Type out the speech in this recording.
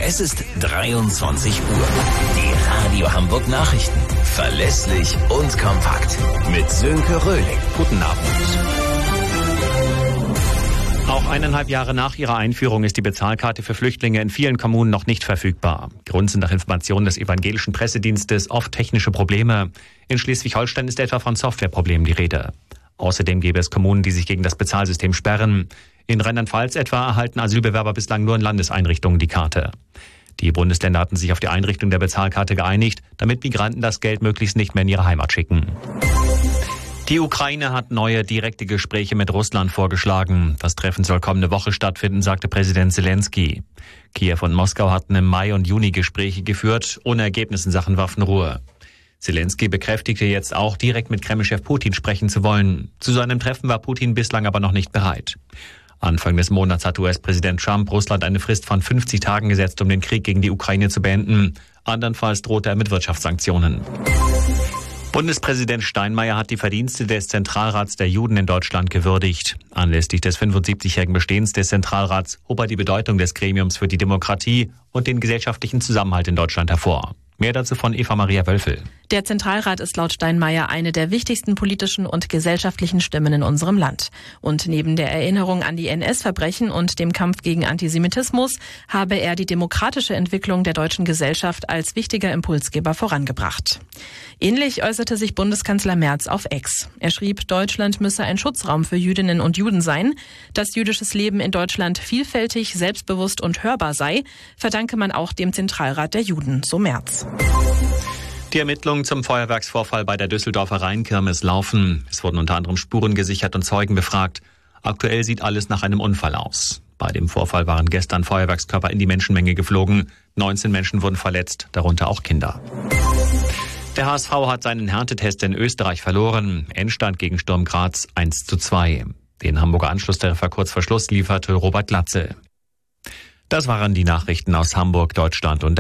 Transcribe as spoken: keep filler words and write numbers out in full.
Es ist dreiundzwanzig Uhr. Die Radio Hamburg Nachrichten. Verlässlich und kompakt. Mit Sönke Röhling. Guten Abend. Auch eineinhalb Jahre nach ihrer Einführung ist die Bezahlkarte für Flüchtlinge in vielen Kommunen noch nicht verfügbar. Grund sind nach Informationen des evangelischen Pressedienstes oft technische Probleme. In Schleswig-Holstein ist etwa von Softwareproblemen die Rede. Außerdem gäbe es Kommunen, die sich gegen das Bezahlsystem sperren. In Rheinland-Pfalz etwa erhalten Asylbewerber bislang nur in Landeseinrichtungen die Karte. Die Bundesländer hatten sich auf die Einrichtung der Bezahlkarte geeinigt, damit Migranten das Geld möglichst nicht mehr in ihre Heimat schicken. Die Ukraine hat neue direkte Gespräche mit Russland vorgeschlagen. Das Treffen soll kommende Woche stattfinden, sagte Präsident Zelensky. Kiew und Moskau hatten im Mai und Juni Gespräche geführt, ohne Ergebnis in Sachen Waffenruhe. Zelensky bekräftigte jetzt auch, direkt mit Kreml-Chef Putin sprechen zu wollen. Zu seinem Treffen war Putin bislang aber noch nicht bereit. Anfang des Monats hat U S-Präsident Trump Russland eine Frist von fünfzig Tagen gesetzt, um den Krieg gegen die Ukraine zu beenden. Andernfalls drohte er mit Wirtschaftssanktionen. Bundespräsident Steinmeier hat die Verdienste des Zentralrats der Juden in Deutschland gewürdigt. Anlässlich des fünfundsiebzigjährigen Bestehens des Zentralrats hob er die Bedeutung des Gremiums für die Demokratie und den gesellschaftlichen Zusammenhalt in Deutschland hervor. Mehr dazu von Eva-Maria Wölfel. Der Zentralrat ist laut Steinmeier eine der wichtigsten politischen und gesellschaftlichen Stimmen in unserem Land. Und neben der Erinnerung an die N S-Verbrechen und dem Kampf gegen Antisemitismus habe er die demokratische Entwicklung der deutschen Gesellschaft als wichtiger Impulsgeber vorangebracht. Ähnlich äußerte sich Bundeskanzler Merz auf X. Er schrieb, Deutschland müsse ein Schutzraum für Jüdinnen und Juden sein. Dass jüdisches Leben in Deutschland vielfältig, selbstbewusst und hörbar sei, verdanke man auch dem Zentralrat der Juden, so Merz. Die Ermittlungen zum Feuerwerksvorfall bei der Düsseldorfer Rheinkirmes laufen. Es wurden unter anderem Spuren gesichert und Zeugen befragt. Aktuell sieht alles nach einem Unfall aus. Bei dem Vorfall waren gestern Feuerwerkskörper in die Menschenmenge geflogen. neunzehn Menschen wurden verletzt, darunter auch Kinder. Der H S V hat seinen Härtetest in Österreich verloren. Endstand gegen Sturm Graz eins zu zwei. Den Hamburger Anschlusstreffer kurz vor Schluss lieferte Robert Glatze. Das waren die Nachrichten aus Hamburg, Deutschland und